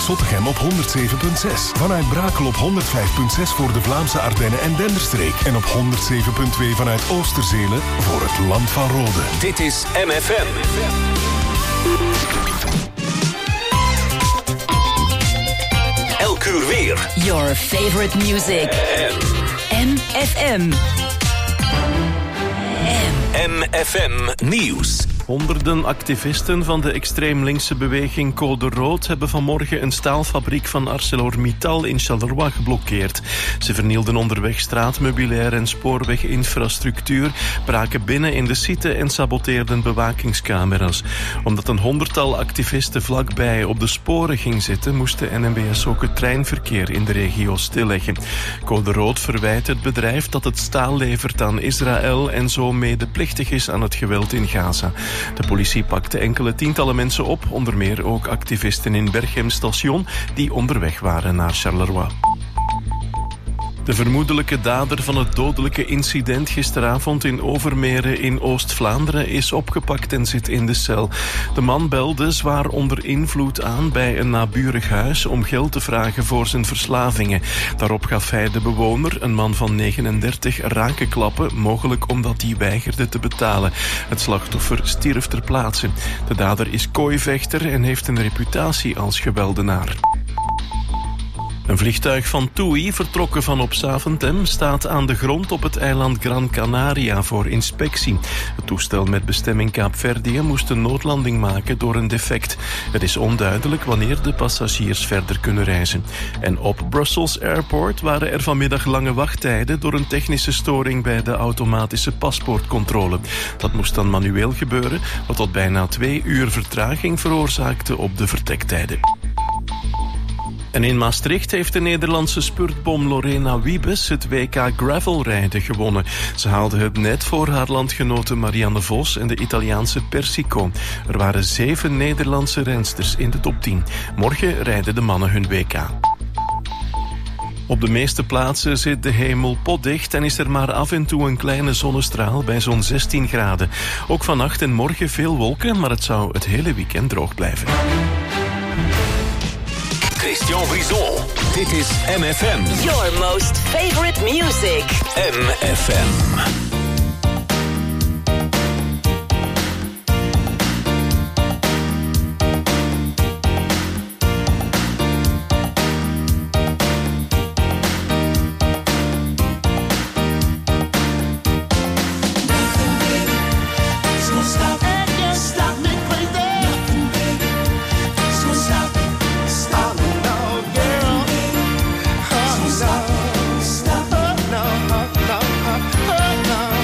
Zottegem op 107.6. Vanuit Brakel op 105.6 voor de Vlaamse Ardennen en Denderstreek. En op 107.2 vanuit Oosterzelen voor het Land van Rode. Dit is MFM. Elk uur weer. Your favorite music. MFM. MFM Nieuws. Honderden activisten van de extreem linkse beweging Code Rood hebben vanmorgen een staalfabriek van ArcelorMittal in Charleroi geblokkeerd. Ze vernielden onderweg straatmeubilair en spoorweginfrastructuur, braken binnen in de site en saboteerden bewakingscamera's. Omdat een 100-tal activisten vlakbij op de sporen ging zitten, moest de NMBS ook het treinverkeer in de regio stilleggen. Code Rood verwijt het bedrijf dat het staal levert aan Israël en zo medeplichtig is aan het geweld in Gaza. De politie pakte enkele tientallen mensen op, onder meer ook activisten in Berchem Station die onderweg waren naar Charleroi. De vermoedelijke dader van het dodelijke incident gisteravond in Overmere in Oost-Vlaanderen is opgepakt en zit in de cel. De man belde zwaar onder invloed aan bij een naburig huis om geld te vragen voor zijn verslavingen. Daarop gaf hij de bewoner, een man van 39, rakenklappen, mogelijk omdat hij weigerde te betalen. Het slachtoffer stierf ter plaatse. De dader is kooivechter en heeft een reputatie als geweldenaar. Een vliegtuig van TUI, vertrokken van op Zaventem, staat aan de grond op het eiland Gran Canaria voor inspectie. Het toestel met bestemming Kaapverdië moest een noodlanding maken door een defect. Het is onduidelijk wanneer de passagiers verder kunnen reizen. En op Brussels Airport waren er vanmiddag lange wachttijden door een technische storing bij de automatische paspoortcontrole. Dat moest dan manueel gebeuren, wat tot bijna 2 uur vertraging veroorzaakte op de vertektijden. En in Maastricht heeft de Nederlandse spurtbom Lorena Wiebes het WK gravelrijden gewonnen. Ze haalde het net voor haar landgenote Marianne Vos en de Italiaanse Persico. Er waren 7 Nederlandse rensters in de top 10. Morgen rijden de mannen hun WK. Op de meeste plaatsen zit de hemel potdicht en is er maar af en toe een kleine zonnestraal bij zo'n 16 graden. Ook vannacht en morgen veel wolken, maar het zou het hele weekend droog blijven. Christian Brison. Dit is MFM. Your most favorite music. MFM. No.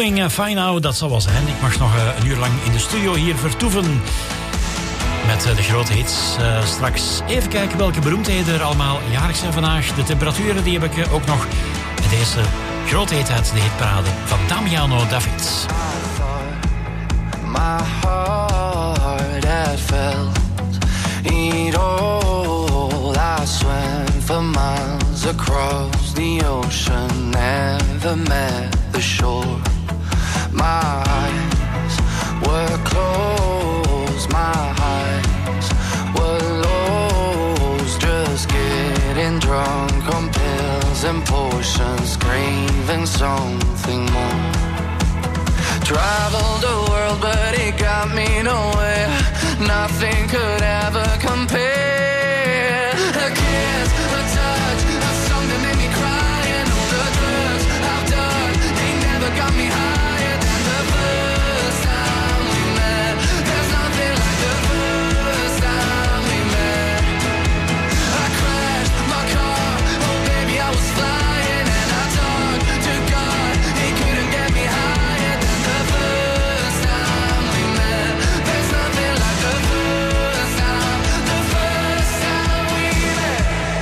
Doing Fine Now, dat zal wel zijn. Ik mag nog een uur lang in de studio hier vertoeven met de grote hits. Straks even kijken welke beroemdheden er allemaal jarig zijn vandaag. De temperaturen die heb ik ook nog. En deze grote hit uit de hitparade van Damiano David. My heart had felt it all. I swam for miles across the ocean, never met the shore. My eyes were closed, my eyes were lost, just getting drunk on pills and potions, craving something more. Traveled the world, but it got me nowhere. Nothing could ever compare. A kiss, a touch, a song that made me cry, and all the drugs I've done, they never got me higher than the first time we met. There's nothing like the first time we met. I crashed my car, oh baby I was flying, and I talked to God, he couldn't get me higher than the first time we met. There's nothing like the first time we met.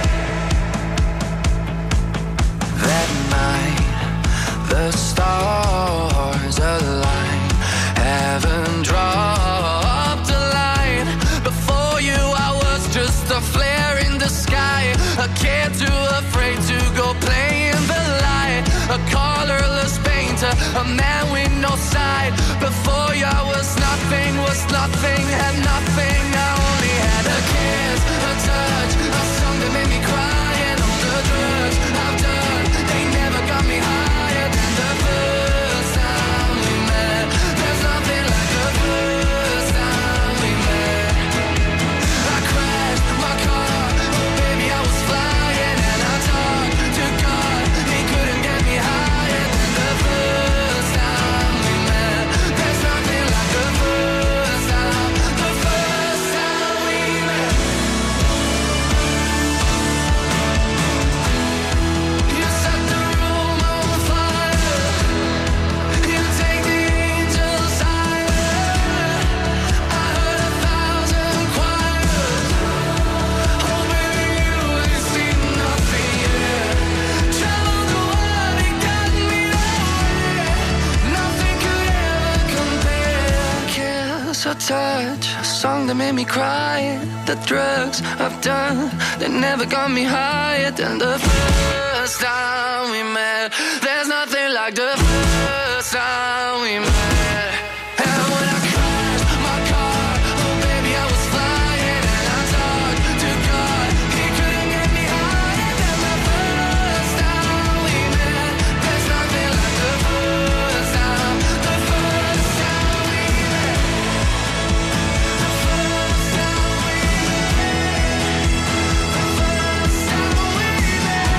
That night, the stars aligned, heaven dropped a line. Before you I was just a flare in the sky, a kid too afraid to go play in the light, a colorless painter, a man with no side. Before you I was nothing, had nothing. I only had a kiss, a touch, a song that made me cry, and all the drugs I've done, they never got me higher than the first time we met. There's nothing like the first time we met. I crashed my car, oh baby I was flying, and I talked to God, he couldn't get me higher than the first time we met. There's nothing like the first time we met. You set the room on fire, you take the angels higher. I heard 1,000 choirs, oh baby you ain't seen nothing yet. Traveled the world, it got me nowhere. Nothing could ever compare. Kiss or touch, a song that made me cry. The drugs I've done, they never got me higher than the first time we met. There's nothing like the first time we met. And when I crashed my car, oh baby I was flying, and I talked to God, he couldn't get me higher than the first time we met. There's nothing like the first time we met. The first time we met. The first time we met. There's nothing like the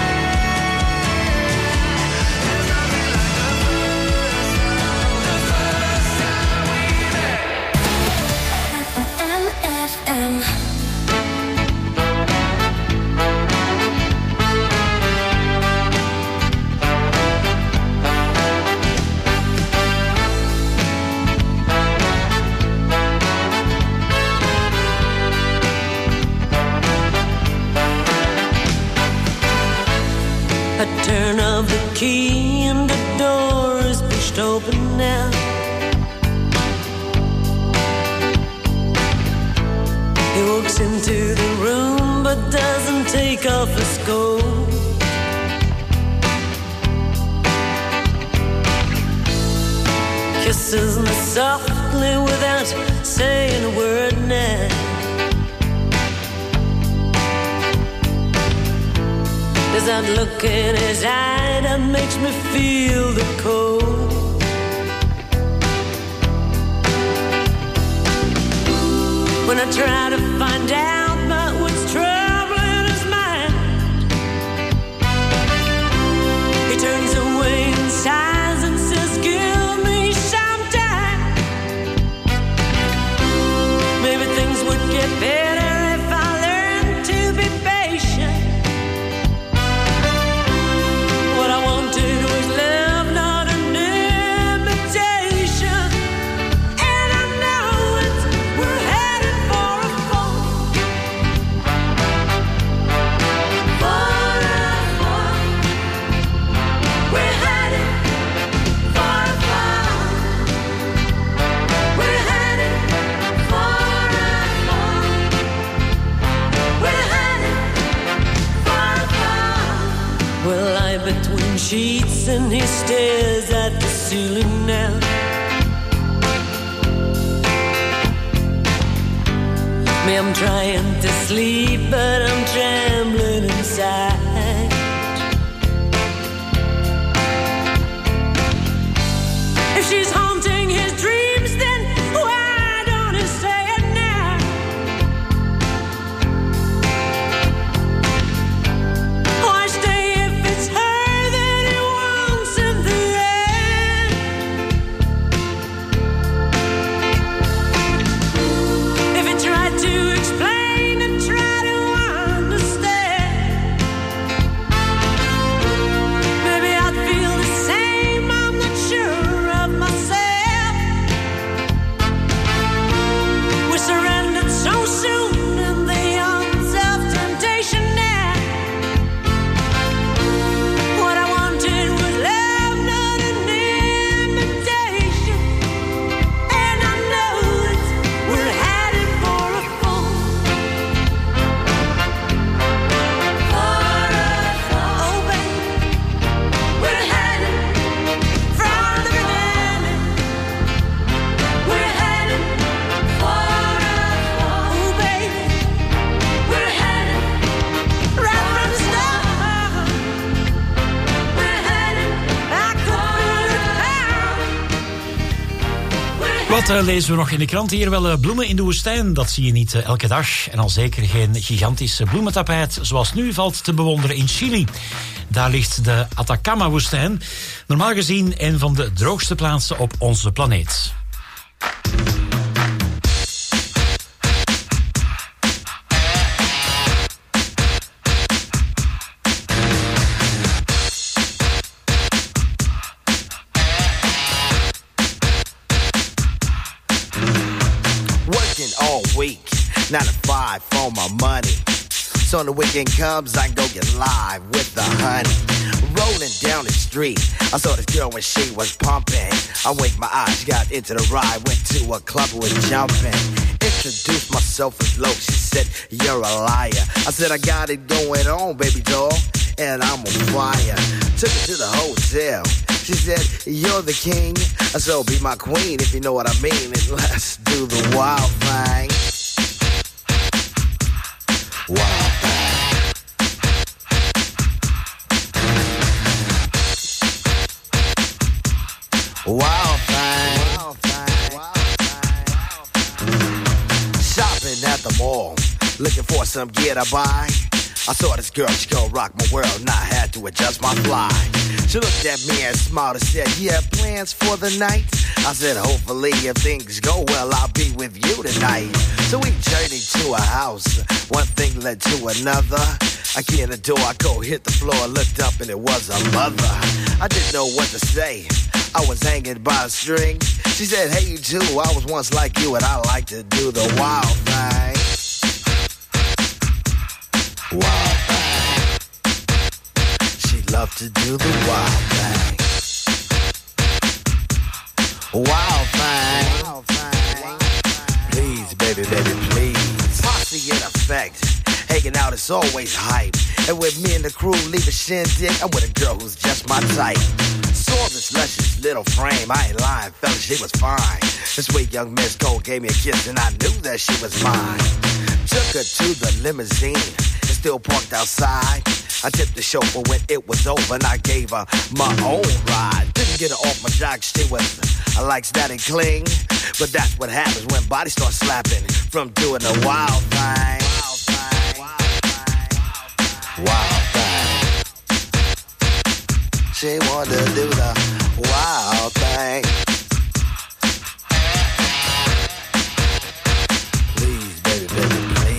A turn of the key and the door is pushed open now. He walks into the room but doesn't take off his coat. Kisses me softly without saying a word now. There's that look in his eye that makes me feel the cold. When I try to find out about what's troubling his mind, he turns away and sighs and says, give me some time. Maybe things would get better if I learned to be patient. What I wanted was love, not an in dreams and he stares at the ceiling now. Me, I'm trying to sleep, but I'm trembling inside. If she's haunting his dreams, then why don't he say it now? Why stay if it's her that he wants in the end? If he tried to explain and try to understand, maybe I'd feel the same. I'm not sure of myself. We surrendered so soon in the arms of temptation now. What I wanted was love, not an invitation. And I know that we're headed for a fall. Oh, baby, we're headed from the beginning. We're headed for a fall. Oh, baby, we're headed right from the start. We're headed back for a Wat lezen we nog in de krant hier? Wel, bloemen in de woestijn, dat zie je niet elke dag. En al zeker geen gigantische bloementapijt, zoals nu valt te bewonderen in Chili. Daar ligt de Atacama-woestijn. Normaal gezien een van de droogste plaatsen op onze planeet. Working all week, 9 to 5 for my money. So when the weekend comes, I can go get live with the honey. Rolling down the street, I saw this girl when she was pumping. I winked my eyes, got into the ride, went to a club, was jumping. Introduced myself as Loke, she said, you're a liar. I said, I got it going on, baby doll, and I'm on fire. Took her to the hotel. She said, you're the king, so be my queen if you know what I mean. And let's do the wild thing. Wild thing. Wild thing. Wild thing. Shopping at the mall, looking for some gear to buy. I saw this girl, she gon' rock my world, and I had to adjust my fly. She looked at me and smiled and said, you have plans for the night? I said, hopefully if things go well, I'll be with you tonight. So we journeyed to a house, one thing led to another. I key in the door, I go hit the floor, looked up and it was a mother. I didn't know what to say, I was hanging by a string. She said, hey you too, I was once like you and I like to do the wild thing. Wild thing. She loved to do the wild thing. Wild thing. Wild thing. Please, baby, baby, please. Posse in effect. Hanging out is always hype. And with me and the crew leave a shindig, I'm with a girl who's just my type. Saw this luscious little frame, I ain't lying, fella, she was fine. This sweet young Miss Cole gave me a kiss and I knew that she was mine. Took her to the limousine, it's still parked outside. I tipped the chauffeur when it was over and I gave her my own ride. Didn't get her off my jock, she was, I likes that and cling. But that's what happens when bodies start slapping from doing the wild thing. Wild thing. Wild thing. She wanted to do the wild thing. Please, baby, baby, please.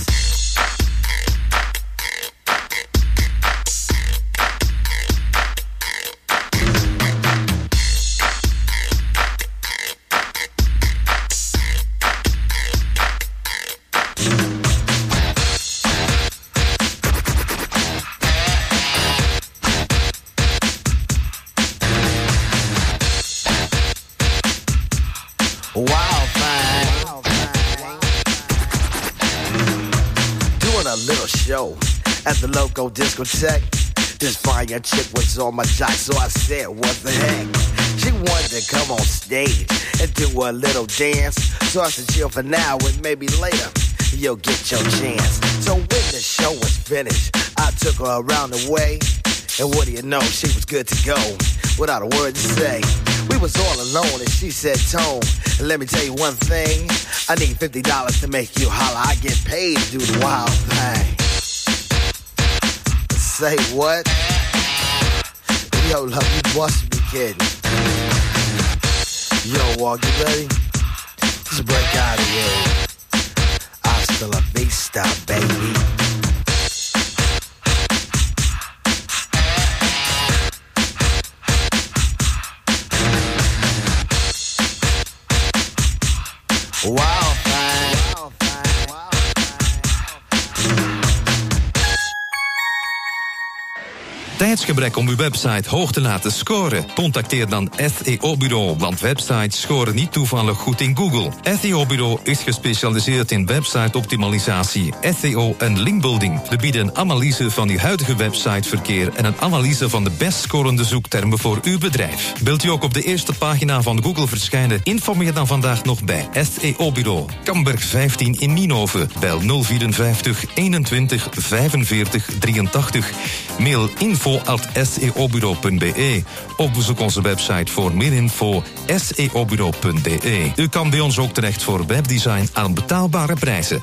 Wild thing. Doing a little show at the local discotheque. This fine young chick was on my jock, so I said, what the heck? She wanted to come on stage and do a little dance. So I said, chill for now and maybe later you'll get your chance. So when the show was finished, I took her around the way. And what do you know, she was good to go, without a word to say. We was all alone and she said, Tone, let me tell you one thing. I need $50 to make you holler. I get paid to do the wild thing. Say what? Yo, love, you must be kidding. Yo, Walk, you ready? Let's break out of here. Hasta la vista, baby. Wow, fine. Tijdsgebrek om uw website hoog te laten scoren? Contacteer dan SEO-bureau, want websites scoren niet toevallig goed in Google. SEO-bureau is gespecialiseerd in website-optimalisatie, SEO en linkbuilding. We bieden een analyse van uw huidige websiteverkeer en een analyse van de best scorende zoektermen voor uw bedrijf. Wilt u ook op de eerste pagina van Google verschijnen? Informeer dan vandaag nog bij SEO-bureau. Kamberg 15 in Nienhoven. Bel 054 21 45 83. Mail info@seobureau.be of bezoek onze website voor meer info seobureau.be. U kan bij ons ook terecht voor webdesign aan betaalbare prijzen.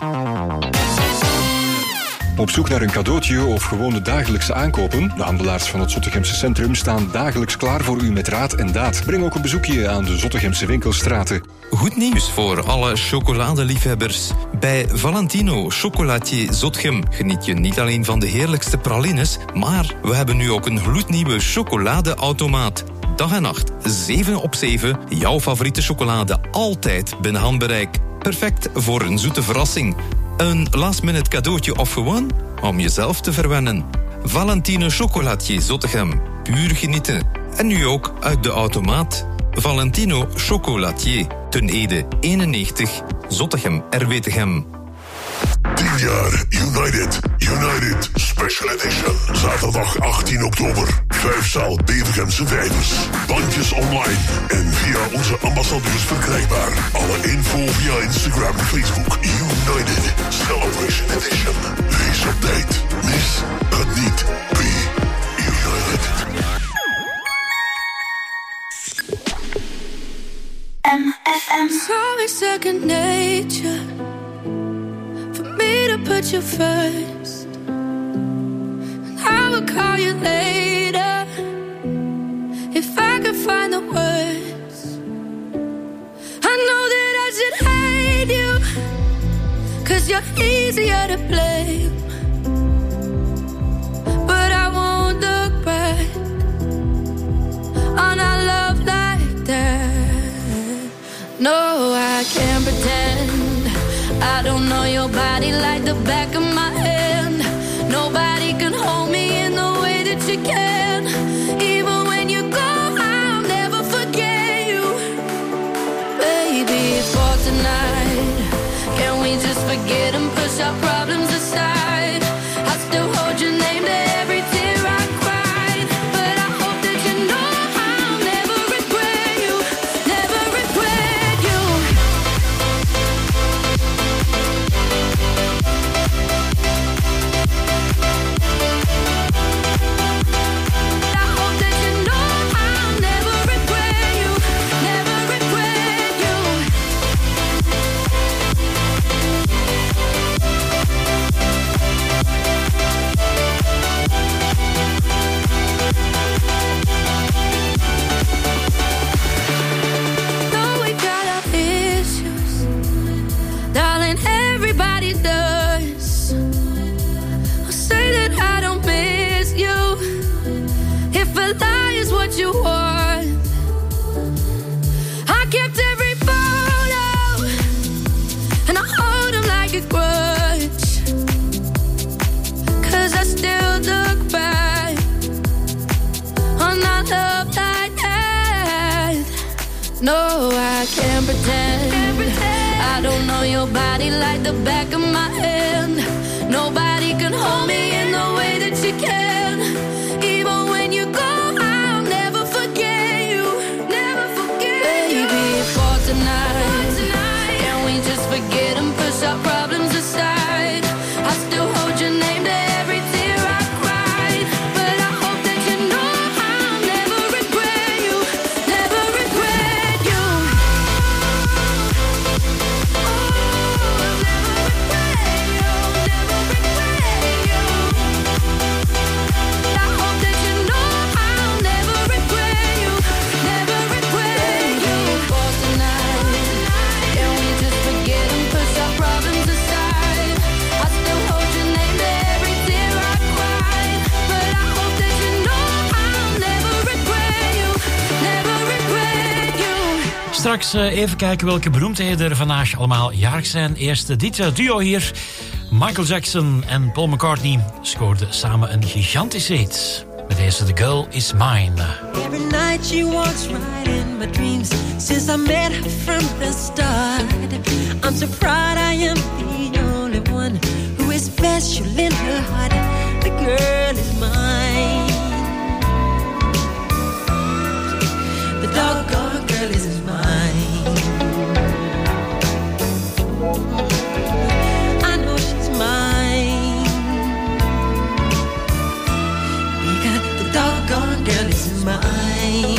Op zoek naar een cadeautje of gewoon de dagelijkse aankopen? De handelaars van het Zottegemse centrum staan dagelijks klaar voor u met raad en daad. Breng ook een bezoekje aan de Zottegemse winkelstraten. Goed nieuws voor alle chocoladeliefhebbers. Bij Valentino Chocolatier Zottegem geniet je niet alleen van de heerlijkste pralines, maar we hebben nu ook een gloednieuwe chocoladeautomaat. Dag en nacht, 7 op 7, jouw favoriete chocolade altijd binnen handbereik. Perfect voor een zoete verrassing. Een last-minute cadeautje of gewoon om jezelf te verwennen. Valentino Chocolatier Zottegem. Puur genieten. En nu ook uit de automaat. Valentino Chocolatier. Ten Ede 91. Zottegem RWTGem. 10 jaar United Special Edition. Zaterdag 18 oktober. 5-zaal Bevergemse Vijvers. Bandjes online en via onze ambassadeurs verkrijgbaar. Alle info via Instagram en Facebook. United Celebration Edition. Wees op tijd. Mis het niet. Be United. MFM. So it's second nature for me to put you first. And I will call you later if I could find the words. I know that I should hate you, 'cause you're easier to blame. But I won't look back on our love like that. No, I can't pretend I don't know your body like the back of my hand. Nobody can hold me in the way that you can. Even when you go, I'll never forget you. Baby, for tonight, can we just forget and push our problems aside? I still hold your name to every tear I cried. But I hope that you know I'll never regret you. Never regret you. I hope that you know I'll never regret you. Never regret you. Though we got our issues, darling, everybody does. I'll say that I don't miss you. If a lie is what you want, I kept every photo and I hold them like a grudge. 'Cause I still look back on our love like that. No, I can't pretend. I don't know your body like the back of my hand. Nobody can hold me in the way that you can. tonight. Can we just forget and push our problems aside? I still hold your name to every tear I cried, but I hope that you know I'll never regret you, never regret you. Oh, I'll never regret you, never regret you. I hope that you know I'll never regret you, never regret you. For tonight, can we just forget and push our problems aside? I still hold your name to every tear I cried, but I hope that you know I'll never regret you, never regret you. Straks even kijken welke beroemdheden er vandaag allemaal jarig zijn. Eerst dit duo hier. Michael Jackson en Paul McCartney scoorden samen een gigantische hit. Met deze The Girl Is Mine. Every night she walks right in my dreams. Since I met her from the start, I'm so proud I am the only one who is special in her heart. The girl is mine. The doggone girl is mine. I know she's mine because the doggone girl is mine.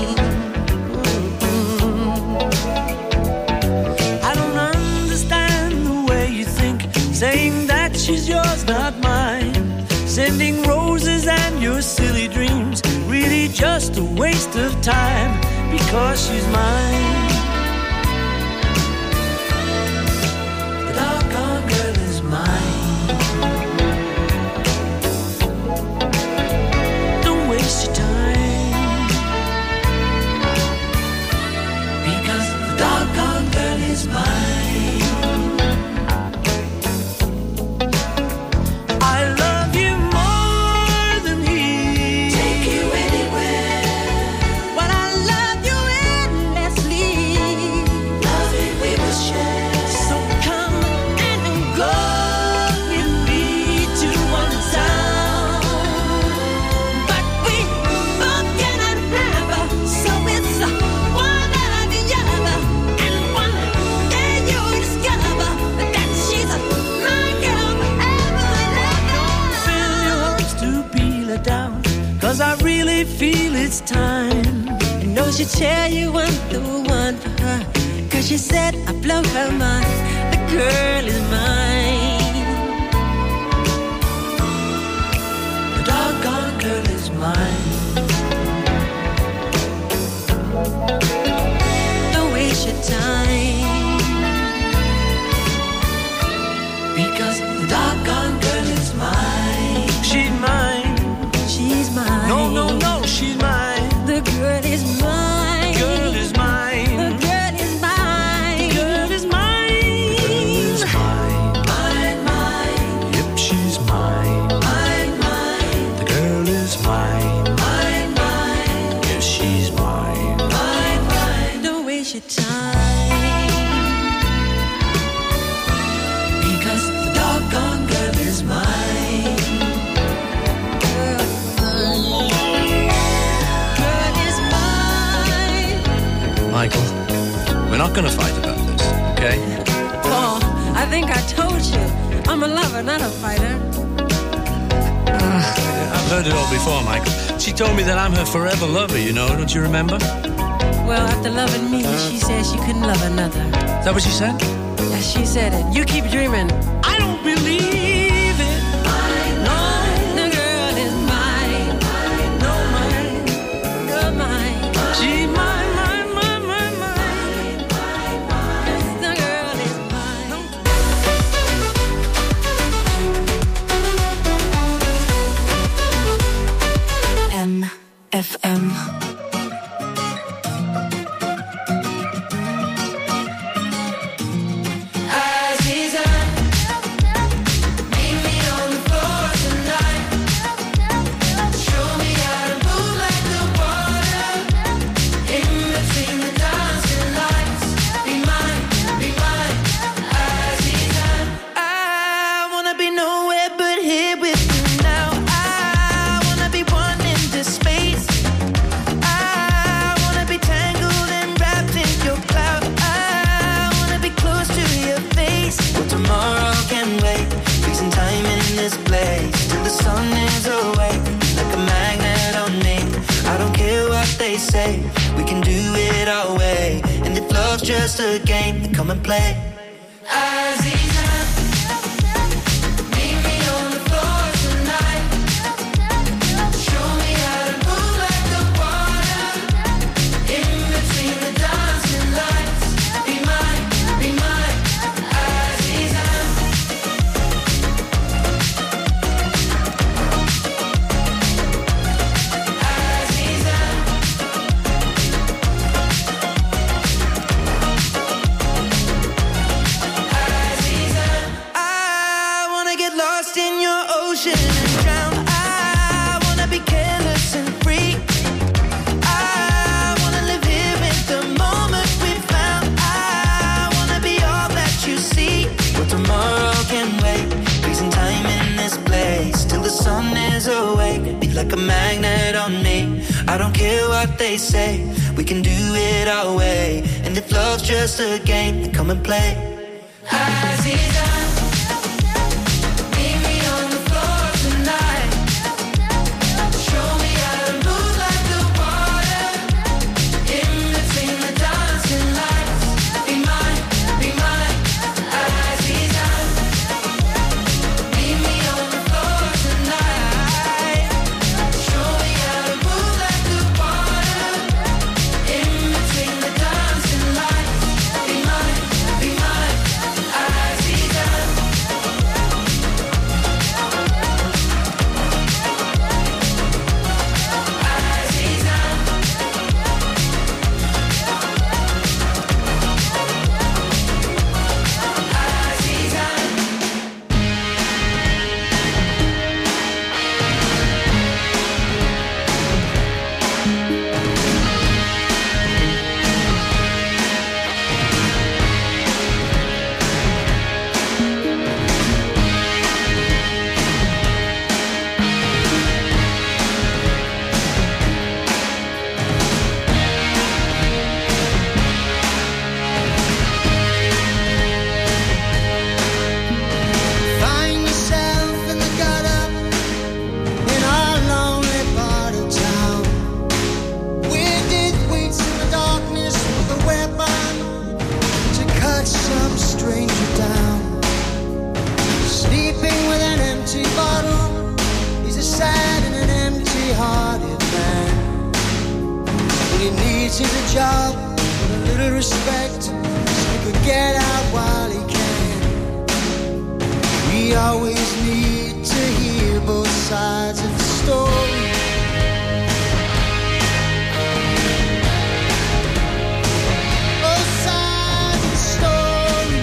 I don't understand the way you think, saying that she's yours, not mine. Sending roses and your silly dreams, really just a waste of time, because she's mine. The doggone girl is mine. Don't waste your time, because the doggone girl is mine. I love you more than he. Take you anywhere. But I love you endlessly. Love it we will share. So come and go with me to one town. But we both cannot have, so it's one or the other. And one day you'll discover that she's my girl forever and ever. Fill your hopes to be let down, 'cause I really feel it's time. I know she'll tell you I'm the one for her, 'cause she said I blow her mind. The girl is mine. The doggone girl is mine. Don't waste your time, Because the doggone girl is mine. She's mine. she's mine. No, no, no, she's mine. The girl is mine. Girl is mine. The girl is mine. Girl is mine. Girl is mine. Mine, mine, Yep, she's mine. mine, mine, The girl is mine. mine, mine, Yes, she's mine. mine, mine. Don't waste your time, Because the doggone girl is mine. girl is mine. Michael, we're not going to fight about this, okay? Paul, I think I told you I'm a lover, not a fighter. I've heard it all before, Michael. She told me that I'm her forever lover, you know, don't you remember? Well, after loving me, she said she couldn't love another. Is that what she said? Yeah, she said it. You keep dreaming. I don't believe it. No, the girl is mine. No, mine. You're mine. She's mine, mine, mine, mine, mine. The girl is mine. MFM. Aziza, just a game, then come and play. Aziza, meet me on the floor tonight. Show me how to move like the water in between the dancing lights. Be mine, Aziza. Aziza. I wanna get lost in your ocean and drown. I wanna be careless and free. I wanna live here in the moment we found. I wanna be all that you see. But tomorrow can wait. Freezing time in this place till the sun is awake. Be like a magnet on me. I don't care what they say. We can do it our way. And if love's just a game, then come and play. Aziza, meet me on the floor tonight. Show me how to move like the water in between the dancing lights. Be mine, Aziza. Meet me on the floor tonight. Show me how to move like the water in between the dancing lights. Be mine, Aziza. Find yourself in the gutter in our lonely part of town. Where death waits in the darkness with a weapon to cut some stranger down. Sleeping with an empty bottle, he's a sad and an empty-hearted man. What he needs is a job and a little respect, so he could get out while he can. We always need to hear both sides of the story. Both sides of the story.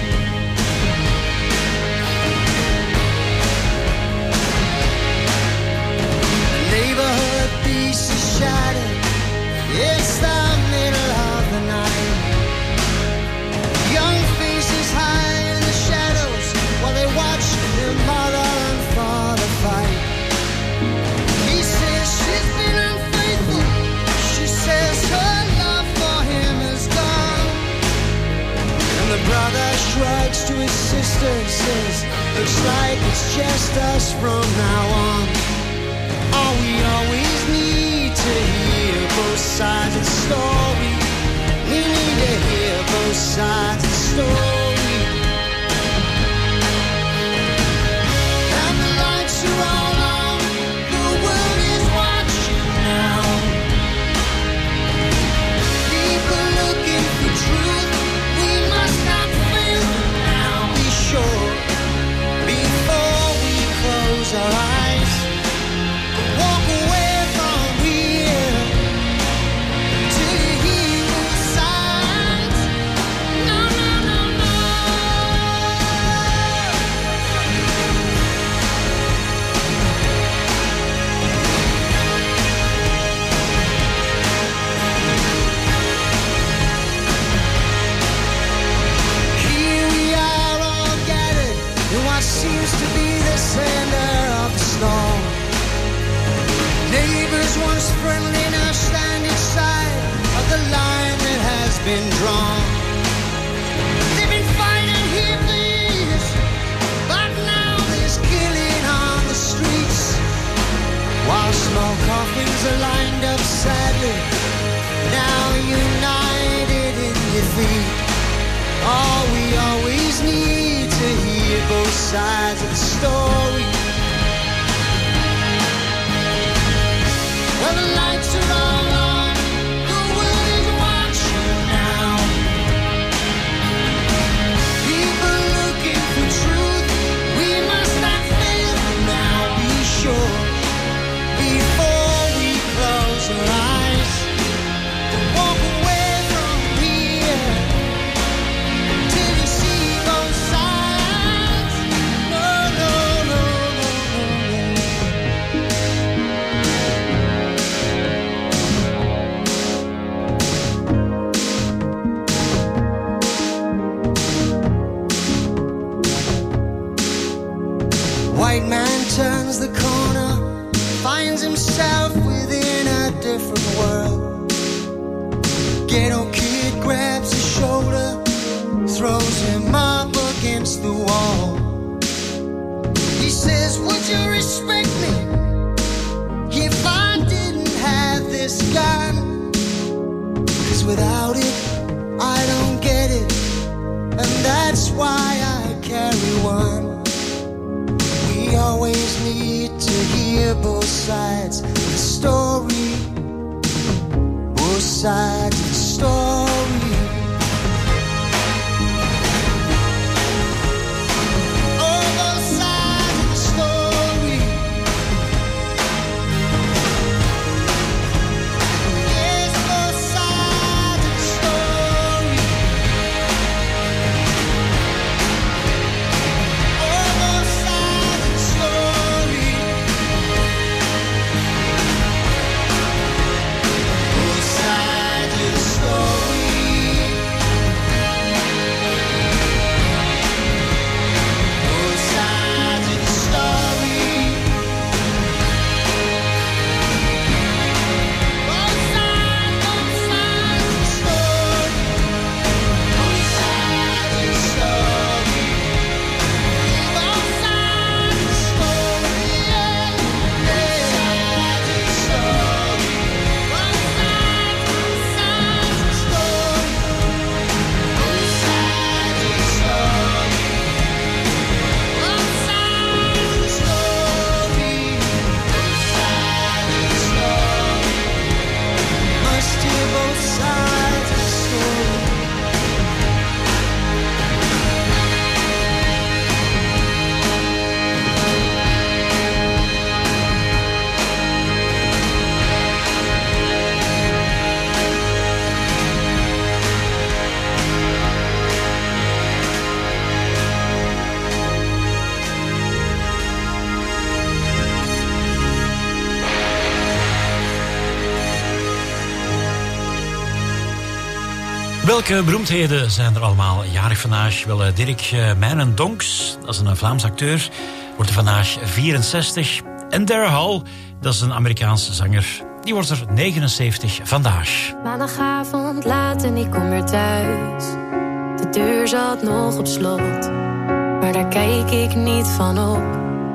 The neighborhood peace is shattered. It's the middle of the night. Young faces hide in the shadows while they watch their mother and father fight. He says she's been unfaithful. She says her love for him is gone. And the brother shrugs to his sister and says, looks like it's just us from now on. All we always need to hear both sides of the story. We need to hear both sides of the story. And the lights are all on. The world is watching now. People looking for truth. We must not fail now. Be sure before we close our eyes. Walk away from here till you hear the signs. No, no, no, no. Here we are all gathered in what seems to be the center of the storm. Neighbors once friendly now stand inside of the line that has been drawn. They've been fighting here for years, but now there's killing on the streets. While small coffins are lined up sadly, now united in defeat. sides of the story. Well, the lights are all on, the world is watching now. People looking for truth, we must not fail now. Be sure before we close our eyes to walk away from here till you see both sides. No, no, no, no, White man turns the corner, finds himself within a different world. Ghetto kid grabs his shoulder, throws him up against the wall. He says, would you respect me if I didn't have this gun? 'Cause without it, I don't get it, and that's why I carry one. We always need to hear both sides of the story. Both sides of the story. Oh, both sides of the story. Yes, both sides of the story. Oh, both sides of the story. Both sides of the story. Both sides of the story. Both sides of the story. Both sides of the story. Both sides of the story. Both sides of the story. Both sides of the story. Both sides of the story. Both sides of the story. Both sides of the story. Must hear both sides of the story. Welke beroemdheden zijn er allemaal jarig vandaag? Wel, Dirk Mijnendonks, dat is een Vlaams acteur, wordt er vandaag 64. En Daryl Hall, dat is een Amerikaanse zanger, die wordt er 79 vandaag. Maandagavond laat en ik kom weer thuis. De deur zat nog op slot, maar daar kijk ik niet van op.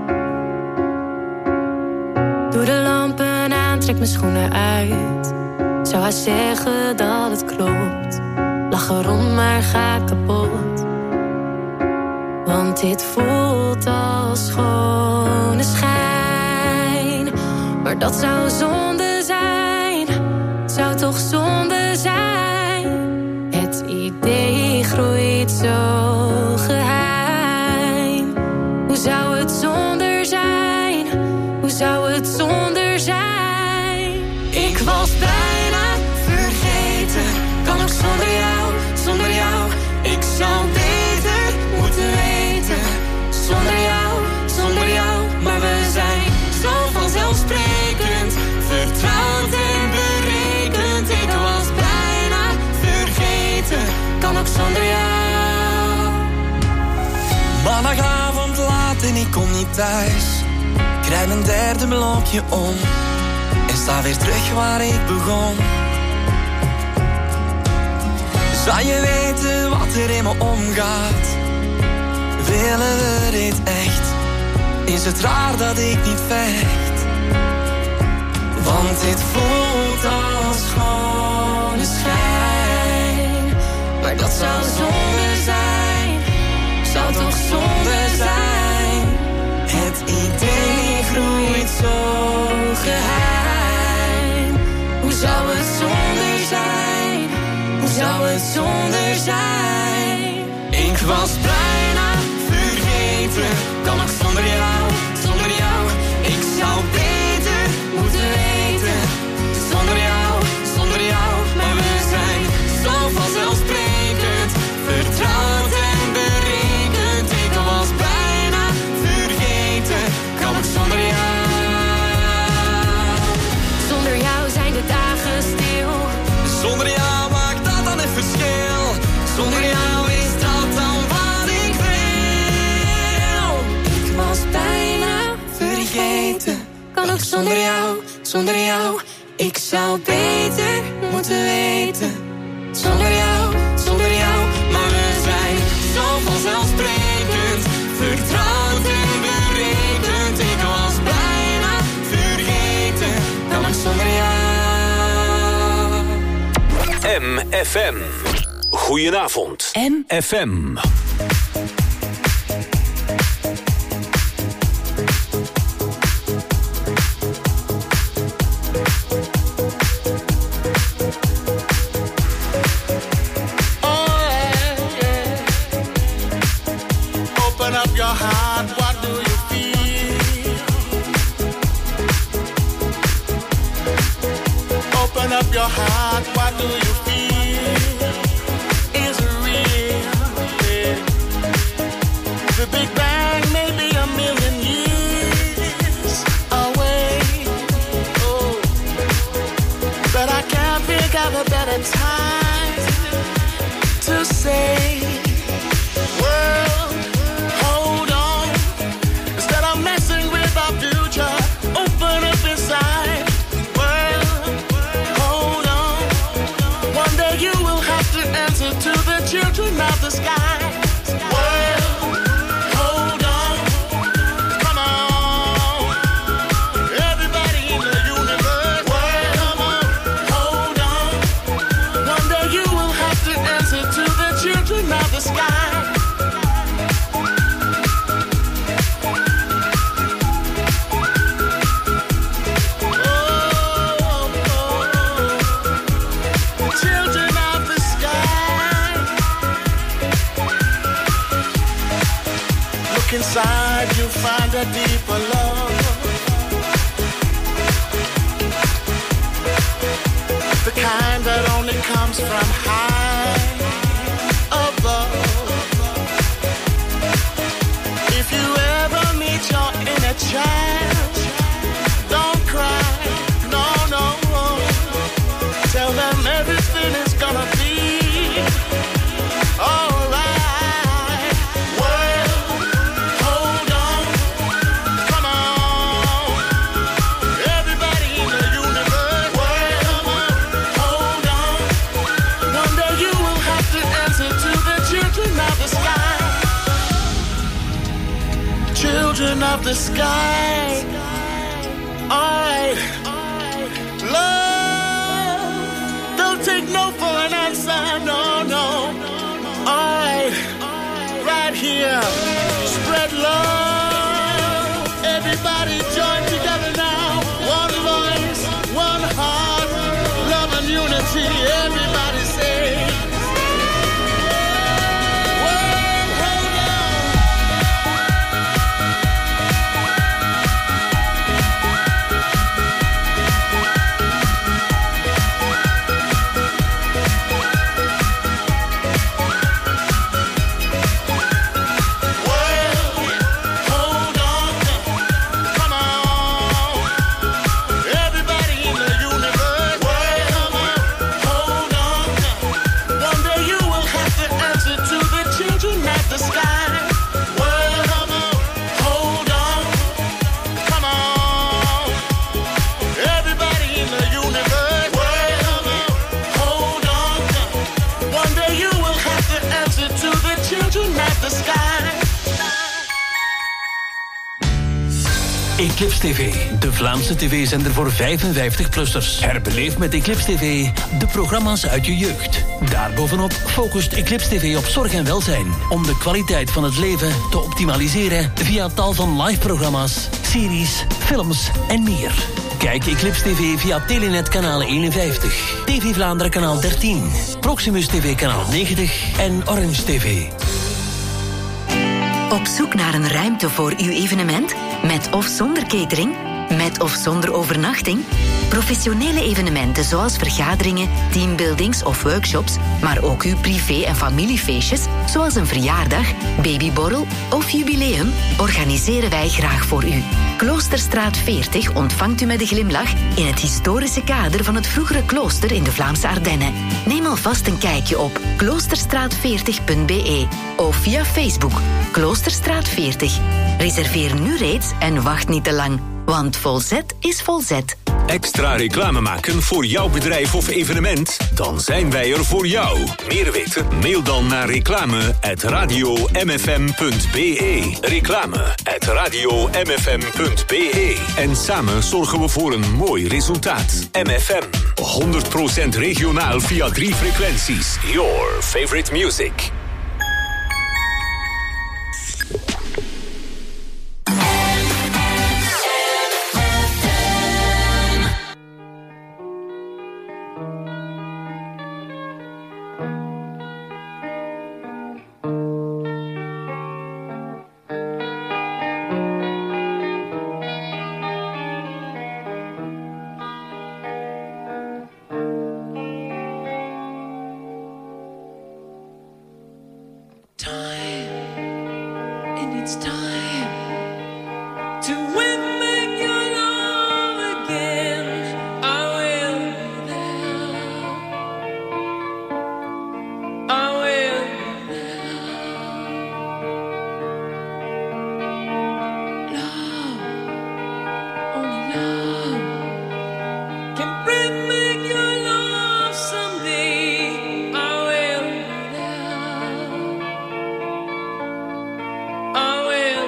Doe de lampen aan, trek mijn schoenen uit. Zou hij zeggen dat het klopt? Lach erom, maar ga kapot. Want dit voelt als schone schijn. Maar dat zou zonde zijn. Zou toch zonde zijn. Het idee groeit zo geheim. Hoe zou het zonder zijn? Hoe zou het zonder zijn? Ik was bijna vergeten. Kan ook zonder jou, zonder jou. Ik zou beter moeten weten. Zonder jou, maar we zijn zo vanzelfsprekend. Vertrouwd en berekend. Ik was bijna vergeten. Kan ook zonder jou. Maandagavond laat en ik kom niet thuis. Krijg mijn derde blokje om. En sta weer terug waar ik begon. Zou je weten wat er in me omgaat? Willen we dit echt? Is het raar dat ik niet vecht? Want dit voelt als schone schijn. Maar dat zou zonde zijn. Zou toch zonde zijn? Het idee groeit zo geheim. Hoe zou het zonder zijn? Hoe zou het zonder zijn? Ik was bijna vergeten. Kan ik zonder jou, zonder jou? Ik zou beter moeten weten. Zonder jou, zonder jou. Maar we zijn zo vanzelfsprekend. Vertrouwd en berekend. Ik was bijna vergeten. Kan ik zonder jou? Zonder jou zijn de dagen stil. Zonder jou maakt dat dan het verschil. Zonder jou is dat dan wat ik wil. Ik was bijna vergeten. Kan ook zonder jou, zonder jou. Ik zou beter moeten weten. Zonder jou, zonder jou. Maar we zijn zo vanzelfsprekend. Vertrouwd en berekend. Ik was bijna vergeten. Kan ook zonder jou. MFM. Goedenavond. MFM. Open up your heart, what do you feel? Open up your heart, what do you feel? Is it real? Yeah. The Big Bang may be a million years away. Oh, but I can't think of a better time to say, world, hold on. Instead of messing with our future, open up inside. World, hold on. One day you will have to answer to the children of the sky. World, hold on. Come on. Everybody in the universe. World, come on. Hold on. One day you will have to answer to the children of the sky. Children of the sky. Look inside, you'll find a deeper love. The kind that only comes from high above. If you ever meet your inner child, don't cry, no, no. Tell them everything is gonna be alright. World, hold on. Come on. Everybody in the universe. World, hold on. One day you will have to answer to the children of the sky. Children of the sky. Alright. Love. Don't take no for an answer. No, no. Alright. Right here. Spread love. Everybody join together now. One voice, one heart. Love and unity. Everybody say. World, hold on. Eclipse TV, de Vlaamse tv-zender voor 55-plussers. Herbeleef met Eclipse TV de programma's uit je jeugd. Daarbovenop focust Eclipse TV op zorg en welzijn, om de kwaliteit van het leven te optimaliseren via tal van live-programma's, series, films en meer. Kijk Eclipse TV via Telenet kanaal 51, TV Vlaanderen kanaal 13, Proximus TV kanaal 90 en Orange TV. Op zoek naar een ruimte voor uw evenement? Met of zonder catering? Met of zonder overnachting? Professionele evenementen zoals vergaderingen, teambuildings of workshops, maar ook uw privé- en familiefeestjes, zoals een verjaardag, babyborrel of jubileum, organiseren wij graag voor u. Kloosterstraat 40 ontvangt u met een glimlach in het historische kader van het vroegere klooster in de Vlaamse Ardennen. Neem alvast een kijkje op kloosterstraat40.be of via Facebook Kloosterstraat 40. Reserveer nu reeds en wacht niet te lang, want Volzet is Volzet. Extra reclame maken voor jouw bedrijf of evenement? Dan zijn wij er voor jou. Meer weten? Mail dan naar reclame@radiomfm.be. Reclame@radiomfm.be. En samen zorgen we voor een mooi resultaat. MFM. 100% regionaal via 3 frequenties. Your favorite music. I will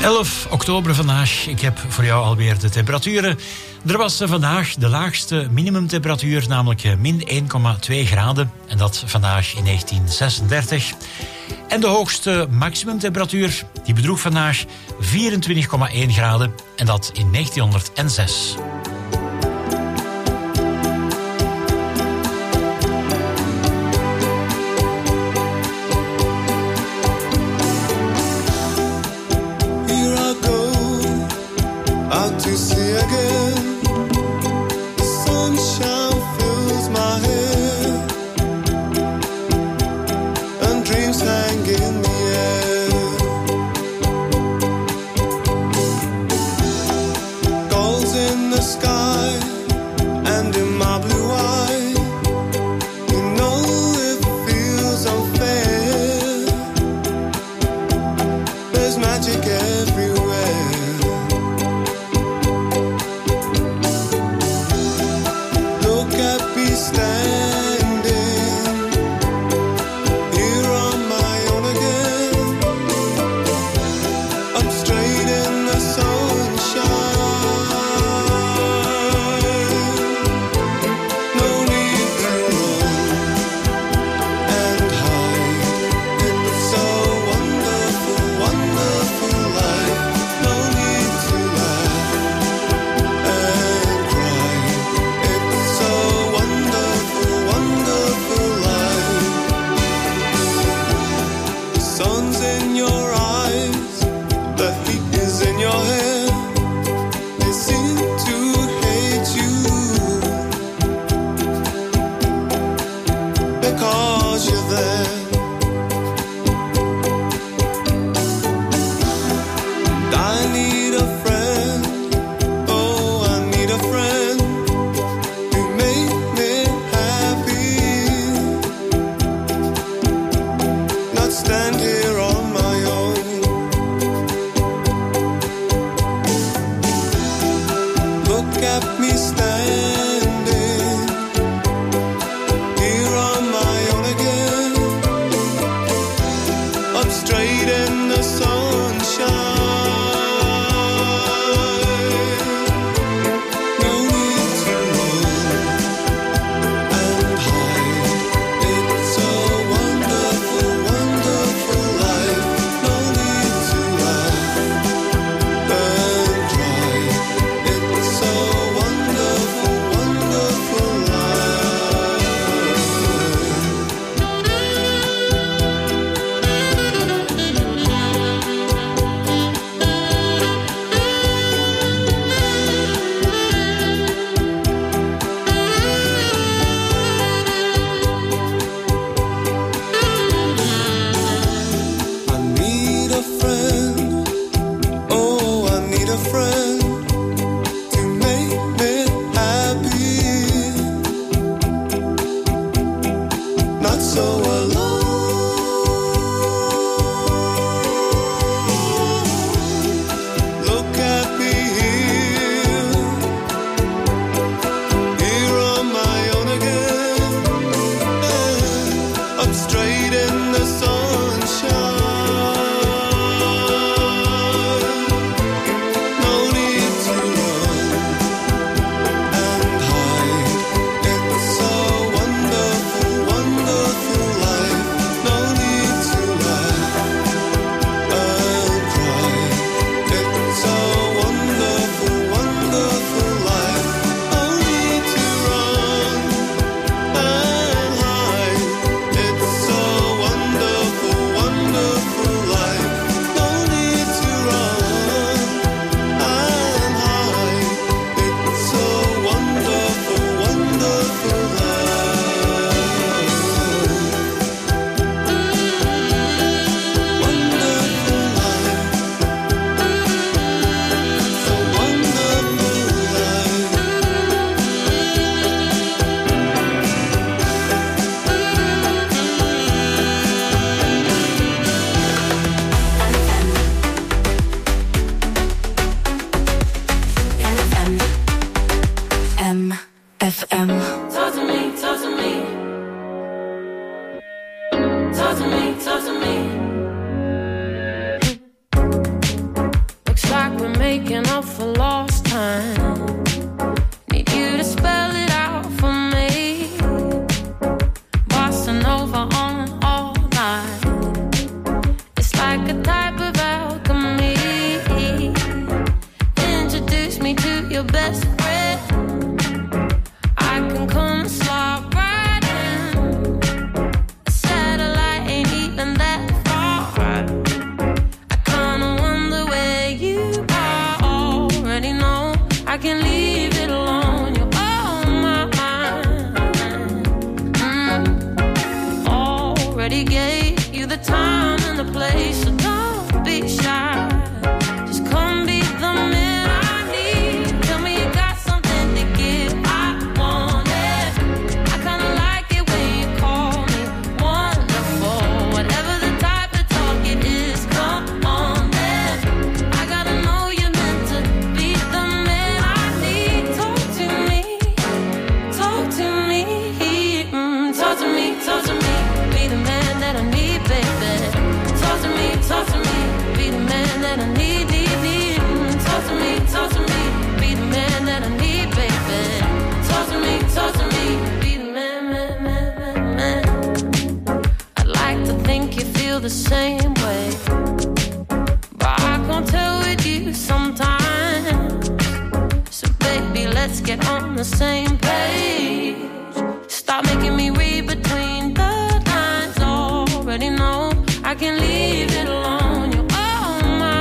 11 oktober vandaag. Ik heb voor jou alweer de temperaturen. Er was vandaag de laagste minimumtemperatuur, namelijk min 1,2 graden. En dat vandaag in 1936. En de hoogste maximumtemperatuur die bedroeg vandaag 24,1 graden. En dat in 1906. To see again, the sunshine fills my head, and dreams hang in the air. Gulls in the sky, and in my blue eye, you know it feels unfair. There's magic everywhere. the same way. But I can't tell with you sometimes. So baby, let's get on the same page. Stop making me read between the lines. Already know I can leave it alone. You're on my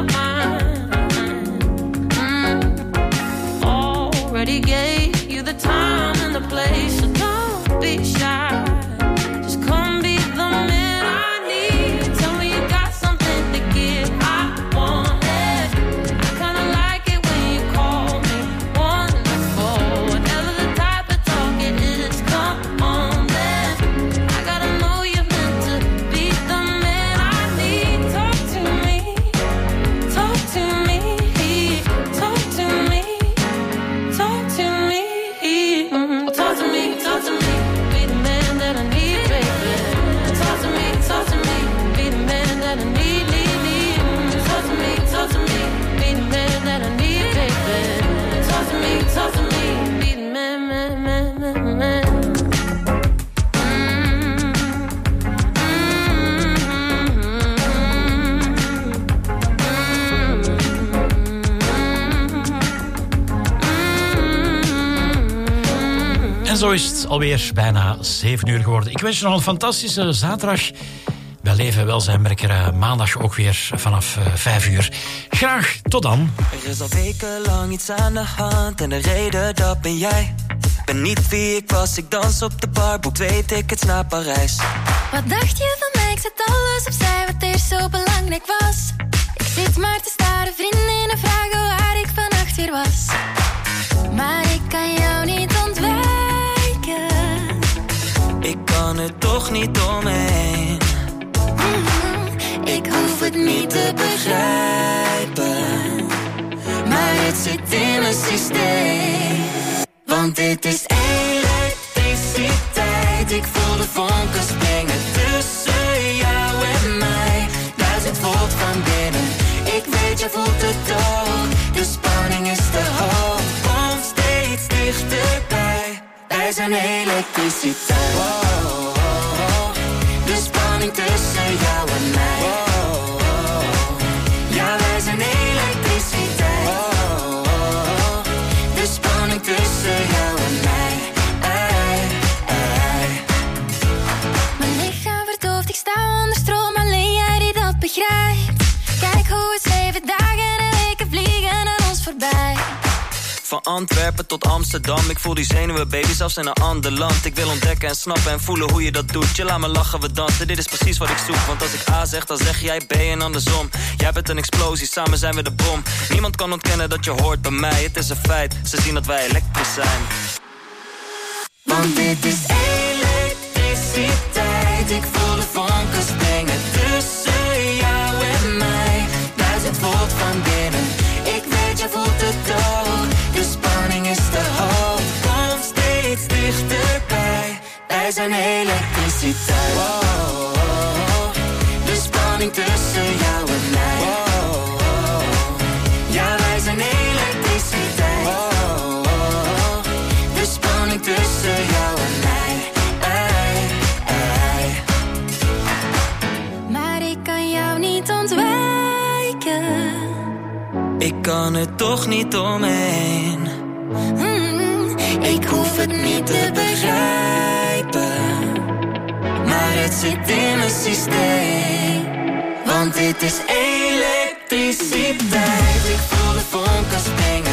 mind. Already gave you the time and the place, so don't be shy. Just come be the man I need. Tell me you got something to give. I want it. I kinda like it when you call me wonderful. Whatever the type of talk it is, come on then. I gotta know you're meant to be the man I need. Talk to me, talk to me, talk to me, talk to me, talk to me, talk to me. Be the man that I need, baby. Talk to me, be the man that I need, need. Talk to me, be the man that I need, baby. Talk to me, be the man, man. En zo is het alweer bijna 7 uur geworden. Ik wens je nog een fantastische zaterdag. Bij Leven Welzijn ben ik er maandag ook weer vanaf 5 uur. Graag tot dan. Er is al wekenlang iets aan de hand en de reden dat ben jij. Ben niet wie ik was, ik dans op de bar, boek 2 tickets naar Parijs. Wat dacht je van mij? Ik zet alles opzij wat eerst zo belangrijk was. Ik zit maar te staren, vriendinnen vragen waar ik vannacht weer was. Maar ik kan jou niet ontwijken. Ik kan er toch niet omheen. Ik hoef het niet te begrijpen, maar het zit in mijn systeem. Want dit is elektriciteit. Ik voel de vonken springen tussen jou en mij. 1000 volt van binnen. Ik weet, je voelt het ook. De spanning is te hoog. Kom steeds dichterbij. Wij zijn elektriciteit. Wow. De spanning tussen jou en mij. Wow. Ja, wij zijn elektriciteit. Wow. De spanning tussen jou en mij. Mijn lichaam verdoofd, ik sta onder stroom. Alleen jij die dat begrijpt. Kijk hoe het 7 dagen en weken vliegen aan ons voorbij. Van Antwerpen tot Amsterdam. Ik voel die zenuwen, baby, zelfs in een ander land. Ik wil ontdekken en snappen en voelen hoe je dat doet. Je laat me lachen, we dansen, dit is precies wat ik zoek. Want als ik A zeg, dan zeg jij B en andersom. Jij bent een explosie, samen zijn we de bom. Niemand kan ontkennen dat je hoort bij mij. Het is een feit, ze zien dat wij elektrisch zijn. Want dit is elektriciteit. Ik voel de vonken springen tussen jou en mij. 1000 volt van binnen. Ik weet, je voelt het ook. De spanning is te hoog. Kom steeds dichterbij. Wij zijn elektriciteit. Wow. De spanning tussen jou en mij. Wow. Ja, wij zijn elektriciteit. Wow. De spanning tussen jou en mij. Maar ik kan jou niet ontwijken. Ik kan er toch niet omheen. Ik hoef het niet te begrijpen, maar het zit in mijn systeem. Want dit is elektriciteit. Ik voel de vonken springen